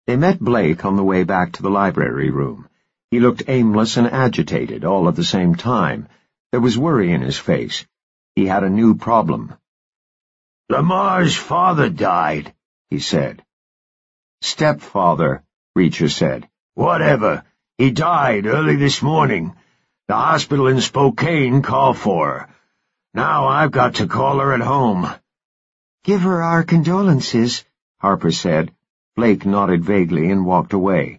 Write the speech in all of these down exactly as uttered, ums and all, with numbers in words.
They met Blake on the way back to the library room. He looked aimless and agitated all at the same time. There was worry in his face. He had a new problem. "Lamar's father died," he said. "Stepfather," Reacher said. "Whatever. He died early this morning. The hospital in Spokane called for her. Now I've got to call her at home." "Give her our condolences," Harper said. Blake nodded vaguely and walked away.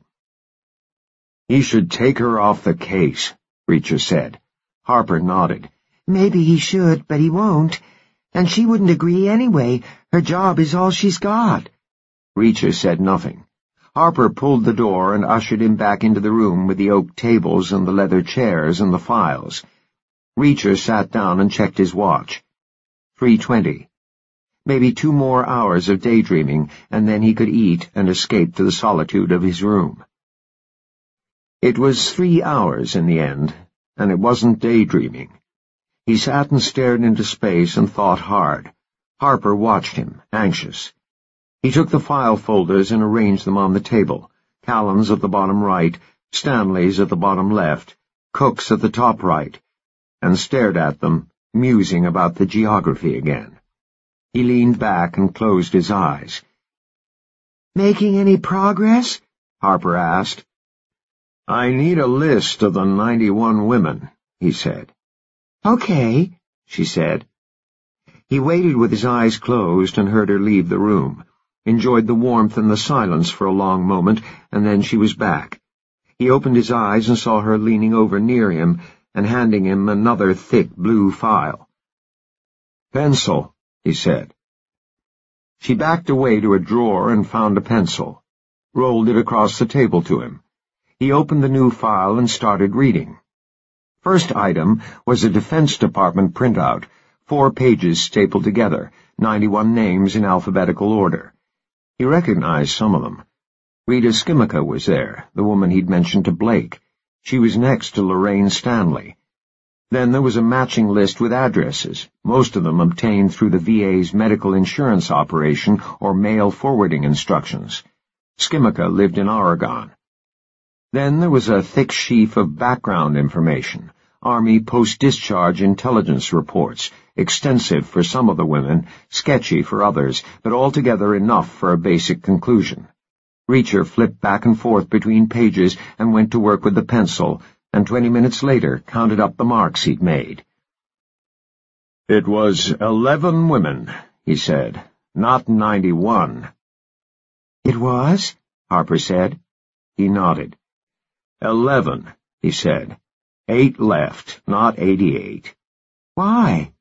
"He should take her off the case," Reacher said. Harper nodded. "Maybe he should, but he won't. And she wouldn't agree anyway. Her job is all she's got." Reacher said nothing. Harper pulled the door and ushered him back into the room with the oak tables and the leather chairs and the files. Reacher sat down and checked his watch. Three twenty. Maybe two more hours of daydreaming, and then he could eat and escape to the solitude of his room. It was three hours in the end, and it wasn't daydreaming. He sat and stared into space and thought hard. Harper watched him, anxious. He took the file folders and arranged them on the table, Callan's at the bottom right, Stanley's at the bottom left, Cook's at the top right, and stared at them, musing about the geography again. He leaned back and closed his eyes. "Making any progress?" Harper asked. "I need a list of the ninety-one women," he said. "Okay," she said. He waited with his eyes closed and heard her leave the room, enjoyed the warmth and the silence for a long moment, and then she was back. He opened his eyes and saw her leaning over near him and handing him another thick blue file. "Pencil," he said. She backed away to a drawer and found a pencil, rolled it across the table to him. He opened the new file and started reading. First item was a Defense Department printout, four pages stapled together, ninety-one names in alphabetical order. He recognized some of them. Rita Skimica was there, the woman he'd mentioned to Blake. She was next to Lorraine Stanley. Then there was a matching list with addresses, most of them obtained through the V A's medical insurance operation or mail forwarding instructions. Skimica lived in Oregon. Then there was a thick sheaf of background information, Army post-discharge intelligence reports, extensive for some of the women, sketchy for others, but altogether enough for a basic conclusion. Reacher flipped back and forth between pages and went to work with the pencil, and twenty minutes later counted up the marks he'd made. "It was eleven women," he said, "not ninety-one." "It was?" Harper said. He nodded. Eleven, he said. Eight left, not eighty-eight. "Why?"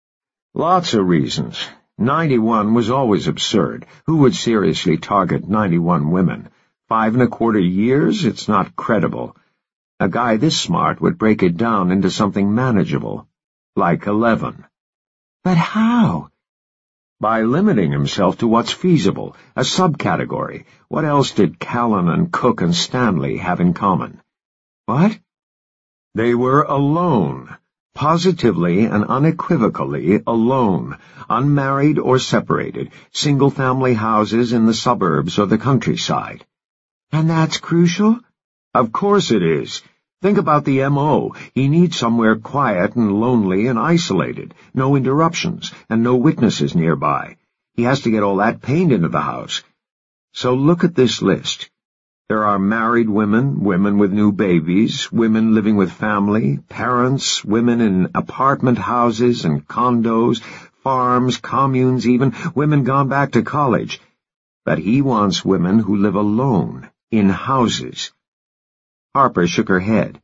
"Lots of reasons. Ninety-one was always absurd. Who would seriously target ninety-one women? Five and a quarter years? It's not credible. A guy this smart would break it down into something manageable, like eleven." "But how?" "By limiting himself to what's feasible, a subcategory. What else did Callan and Cook and Stanley have in common?" "What?" "They were alone. Positively and unequivocally alone, unmarried or separated, single-family houses in the suburbs or the countryside." "And that's crucial?" "Of course it is. Think about the M O. He needs somewhere quiet and lonely and isolated, no interruptions, and no witnesses nearby. He has to get all that paint into the house. So look at this list. There are married women, women with new babies, women living with family, parents, women in apartment houses and condos, farms, communes even, women gone back to college. But he wants women who live alone, in houses." Harper shook her head.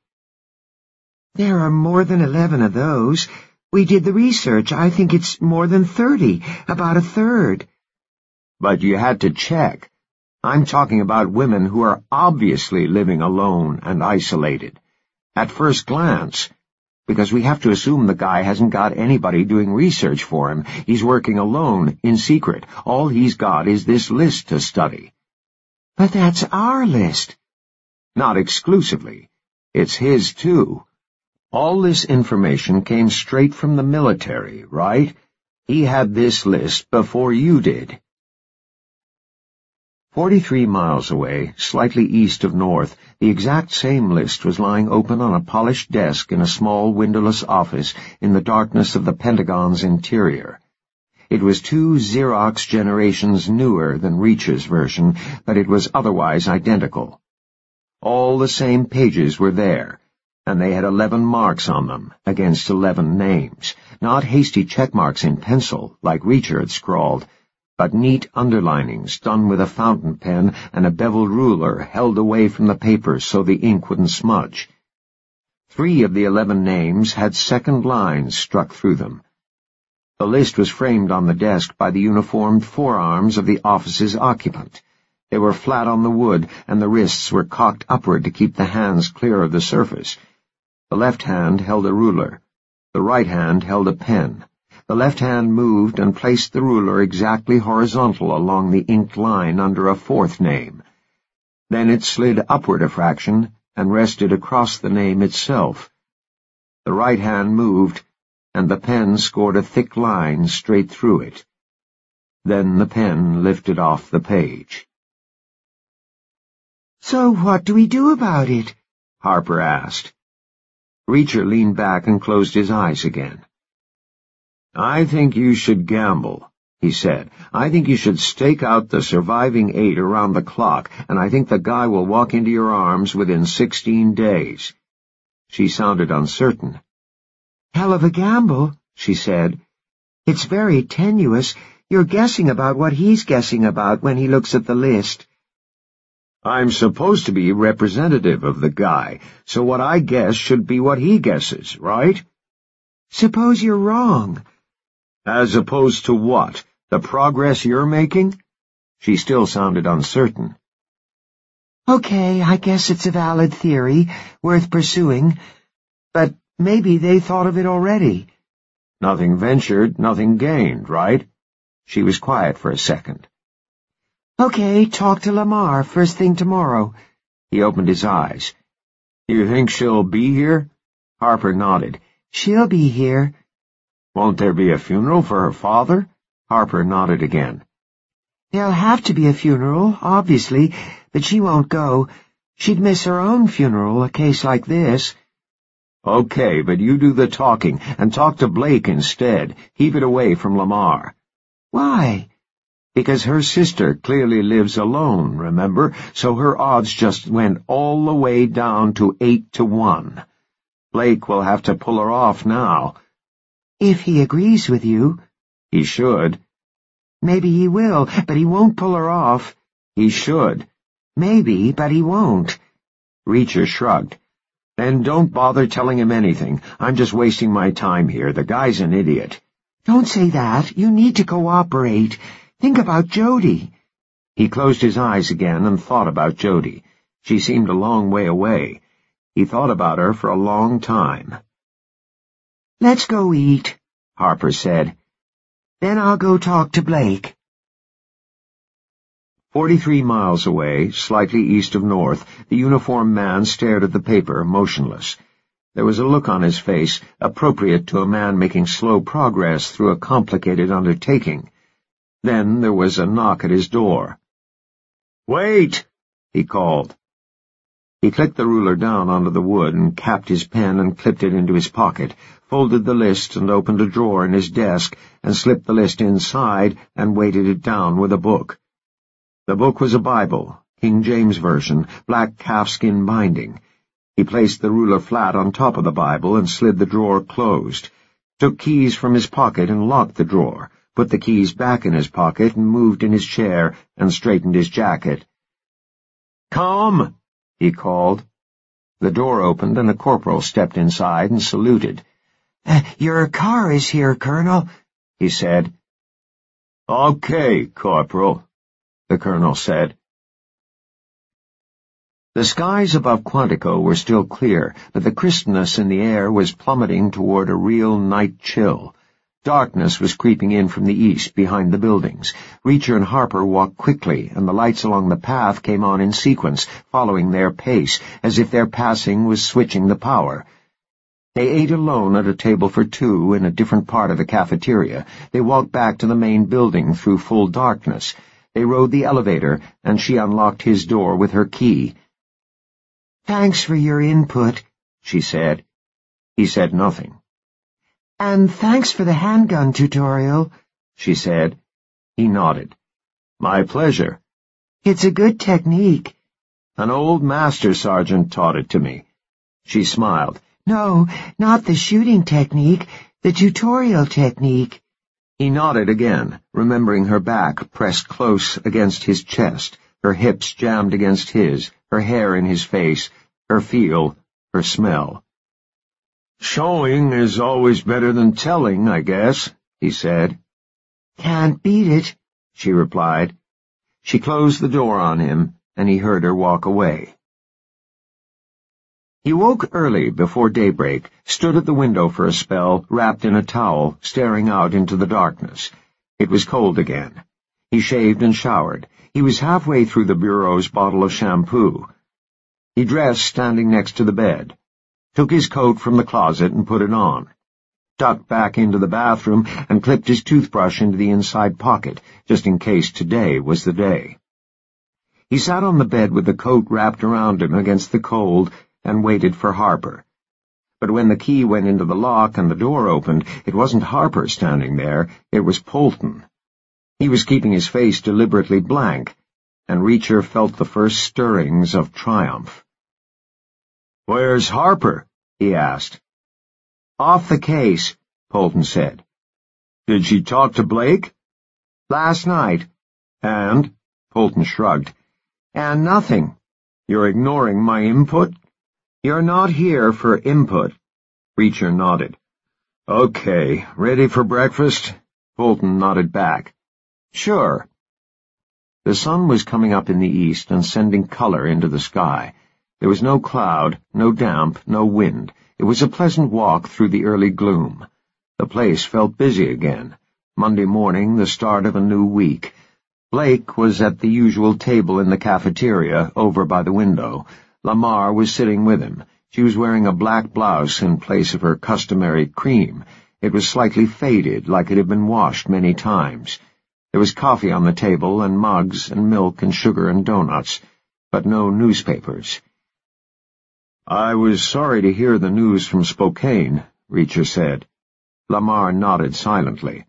"There are more than eleven of those. We did the research. I think it's more than thirty, about a third." "But you had to check. I'm talking about women who are obviously living alone and isolated. At first glance, because we have to assume the guy hasn't got anybody doing research for him. He's working alone, in secret. All he's got is this list to study." "But that's our list." "Not exclusively. It's his, too. All this information came straight from the military, right? He had this list before you did." Forty-three miles away, slightly east of North, the exact same list was lying open on a polished desk in a small windowless office in the darkness of the Pentagon's interior. It was two Xerox generations newer than Reacher's version, but it was otherwise identical. All the same pages were there, and they had eleven marks on them, against eleven names, not hasty check marks in pencil, like Reacher had scrawled, but neat underlinings done with a fountain pen and a beveled ruler held away from the paper so the ink wouldn't smudge. Three of the eleven names had second lines struck through them. The list was framed on the desk by the uniformed forearms of the office's occupant. They were flat on the wood, and the wrists were cocked upward to keep the hands clear of the surface. The left hand held a ruler. The right hand held a pen. The left hand moved and placed the ruler exactly horizontal along the inked line under a fourth name. Then it slid upward a fraction and rested across the name itself. The right hand moved, and the pen scored a thick line straight through it. Then the pen lifted off the page. "So what do we do about it?" Harper asked. Reacher leaned back and closed his eyes again. "I think you should gamble," he said. "I think you should stake out the surviving eight around the clock, and I think the guy will walk into your arms within sixteen days. She sounded uncertain. "Hell of a gamble," she said. "It's very tenuous. You're guessing about what he's guessing about when he looks at the list." "I'm supposed to be representative of the guy, so what I guess should be what he guesses, right?" "Suppose you're wrong." "As opposed to what? The progress you're making?" She still sounded uncertain. "Okay, I guess it's a valid theory, worth pursuing, but maybe they thought of it already." "Nothing ventured, nothing gained, right?" She was quiet for a second. "Okay, talk to Lamar first thing tomorrow." He opened his eyes. "You think she'll be here?" Harper nodded. "She'll be here." "Won't there be a funeral for her father?" Harper nodded again. "There'll have to be a funeral, obviously, but she won't go. She'd miss her own funeral, a case like this." "Okay, but you do the talking, and talk to Blake instead. Keep it away from Lamar." "Why?" "Because her sister clearly lives alone, remember? So her odds just went all the way down to eight to one. Blake will have to pull her off now." "If he agrees with you." "He should." "Maybe he will, but he won't pull her off." "He should." "Maybe, but he won't." Reacher shrugged. "Then don't bother telling him anything. I'm just wasting my time here. The guy's an idiot." "Don't say that. You need to cooperate. Think about Jody." He closed his eyes again and thought about Jody. She seemed a long way away. He thought about her for a long time. "Let's go eat," Harper said. "Then I'll go talk to Blake." Forty-three miles away, slightly east of North, the uniformed man stared at the paper, motionless. There was a look on his face appropriate to a man making slow progress through a complicated undertaking. Then there was a knock at his door. "Wait!" he called. He clicked the ruler down onto the wood and capped his pen and clipped it into his pocket, folded the list and opened a drawer in his desk and slipped the list inside and weighted it down with a book. The book was a Bible, King James Version, black calfskin binding. He placed the ruler flat on top of the Bible and slid the drawer closed, took keys from his pocket and locked the drawer, put the keys back in his pocket and moved in his chair and straightened his jacket. "Come!" he called. The door opened and a corporal stepped inside and saluted. Uh, "Your car is here, Colonel," he said. "Okay, Corporal," the colonel said. The skies above Quantico were still clear, but the crispness in the air was plummeting toward a real night chill. Darkness was creeping in from the east behind the buildings. Reacher and Harper walked quickly, and the lights along the path came on in sequence, following their pace, as if their passing was switching the power. They ate alone at a table for two in a different part of the cafeteria. They walked back to the main building through full darkness. They rode the elevator, and she unlocked his door with her key. "Thanks for your input," she said. He said nothing. "And thanks for the handgun tutorial," she said. He nodded. "My pleasure. It's a good technique." "An old master sergeant taught it to me." She smiled. "No, not the shooting technique, the tutorial technique." He nodded again, remembering her back pressed close against his chest, her hips jammed against his, her hair in his face, her feel, her smell. "Showing is always better than telling, I guess," he said. "Can't beat it," she replied. She closed the door on him, and he heard her walk away. He woke early before daybreak, stood at the window for a spell, wrapped in a towel, staring out into the darkness. It was cold again. He shaved and showered. He was halfway through the bureau's bottle of shampoo. He dressed standing next to the bed, took his coat from the closet and put it on, ducked back into the bathroom and clipped his toothbrush into the inside pocket, just in case today was the day. He sat on the bed with the coat wrapped around him against the cold and waited for Harper. But when the key went into the lock and the door opened, it wasn't Harper standing there, it was Polton. He was keeping his face deliberately blank, and Reacher felt the first stirrings of triumph. "Where's Harper?" he asked. "Off the case," Polton said. "Did she talk to Blake?" "Last night." "And?" Polton shrugged. "And nothing." "You're ignoring my input?" "You're not here for input." Reacher nodded. "Okay, ready for breakfast?" Polton nodded back. "Sure." The sun was coming up in the east and sending color into the sky. There was no cloud, no damp, no wind. It was a pleasant walk through the early gloom. The place felt busy again. Monday morning, the start of a new week. Blake was at the usual table in the cafeteria, over by the window. Lamar was sitting with him. She was wearing a black blouse in place of her customary cream. It was slightly faded, like it had been washed many times. There was coffee on the table, and mugs, and milk, and sugar, and donuts, but no newspapers. "I was sorry to hear the news from Spokane," Reacher said. Lamar nodded silently.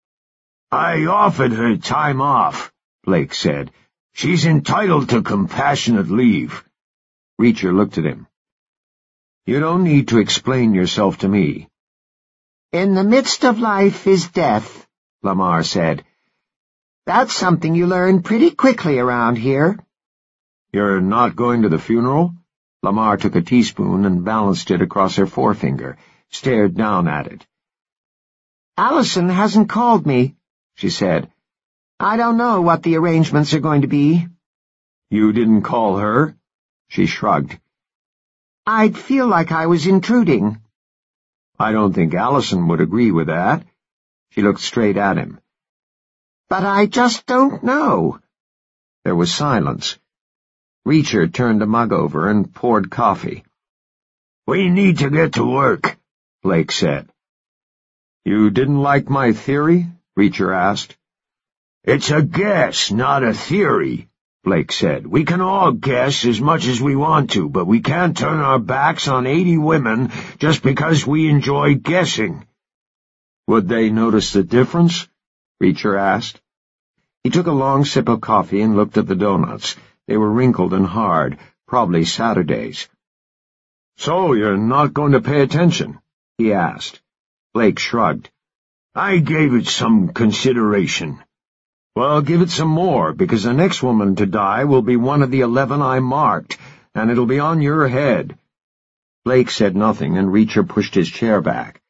"I offered her time off," Blake said. "She's entitled to compassionate leave." Reacher looked at him. "You don't need to explain yourself to me." "In the midst of life is death," Lamar said. "That's something you learn pretty quickly around here." "You're not going to the funeral?" Lamar took a teaspoon and balanced it across her forefinger, stared down at it. "Allison hasn't called me," she said. "I don't know what the arrangements are going to be." "You didn't call her?" She shrugged. "I'd feel like I was intruding." "I don't think Allison would agree with that." She looked straight at him. "But I just don't know." There was silence. Reacher turned a mug over and poured coffee. "We need to get to work," Blake said. "You didn't like my theory?" Reacher asked. "It's a guess, not a theory," Blake said. "We can all guess as much as we want to, but we can't turn our backs on eighty women just because we enjoy guessing." "Would they notice the difference?" Reacher asked. He took a long sip of coffee and looked at the donuts. They were wrinkled and hard, probably Saturday's. "So you're not going to pay attention?" he asked. Blake shrugged. "I gave it some consideration." "Well, give it some more, because the next woman to die will be one of the eleven I marked, and it'll be on your head." Blake said nothing, and Reacher pushed his chair back.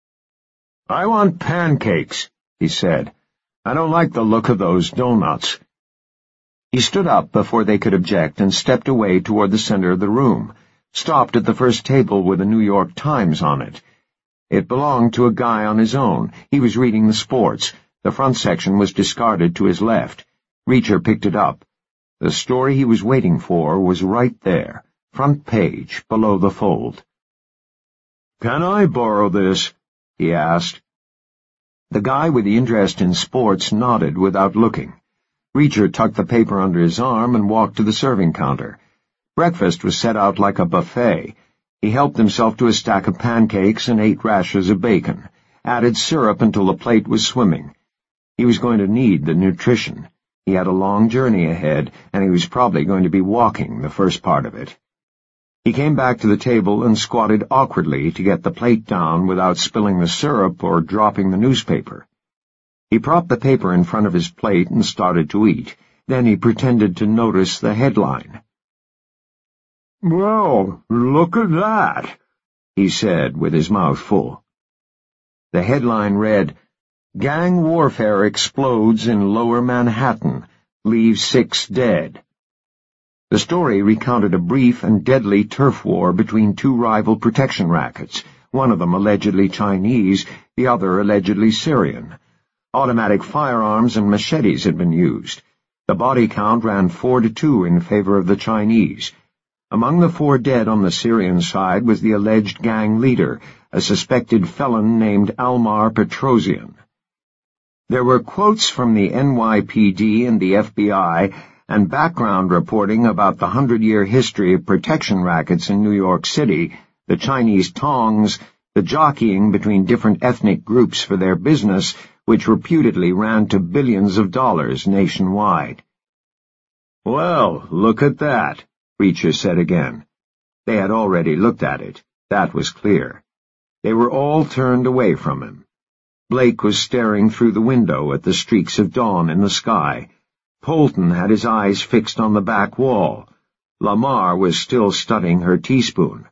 "I want pancakes," he said. "I don't like the look of those donuts." He stood up before they could object and stepped away toward the center of the room, stopped at the first table with a New York Times on it. It belonged to a guy on his own. He was reading the sports. The front section was discarded to his left. Reacher picked it up. The story he was waiting for was right there, front page, below the fold. "Can I borrow this?" he asked. The guy with the interest in sports nodded without looking. Reacher tucked the paper under his arm and walked to the serving counter. Breakfast was set out like a buffet. He helped himself to a stack of pancakes and eight rashers of bacon, added syrup until the plate was swimming. He was going to need the nutrition. He had a long journey ahead, and he was probably going to be walking the first part of it. He came back to the table and squatted awkwardly to get the plate down without spilling the syrup or dropping the newspaper. He propped the paper in front of his plate and started to eat. Then he pretended to notice the headline. "Well, look at that," he said with his mouth full. The headline read, "Gang warfare explodes in Lower Manhattan, leaves six dead." The story recounted a brief and deadly turf war between two rival protection rackets, one of them allegedly Chinese, the other allegedly Syrian. Automatic firearms and machetes had been used. The body count ran four to two in favor of the Chinese. Among the four dead on the Syrian side was the alleged gang leader, a suspected felon named Almar Petrosian. There were quotes from the N Y P D and the F B I and background reporting about the hundred-year history of protection rackets in New York City, the Chinese tongs, the jockeying between different ethnic groups for their business, which reputedly ran to billions of dollars nationwide. "Well, look at that," Reacher said again. They had already looked at it. That was clear. They were all turned away from him. Blake was staring through the window at the streaks of dawn in the sky. Polton had his eyes fixed on the back wall. Lamar was still studying her teaspoon.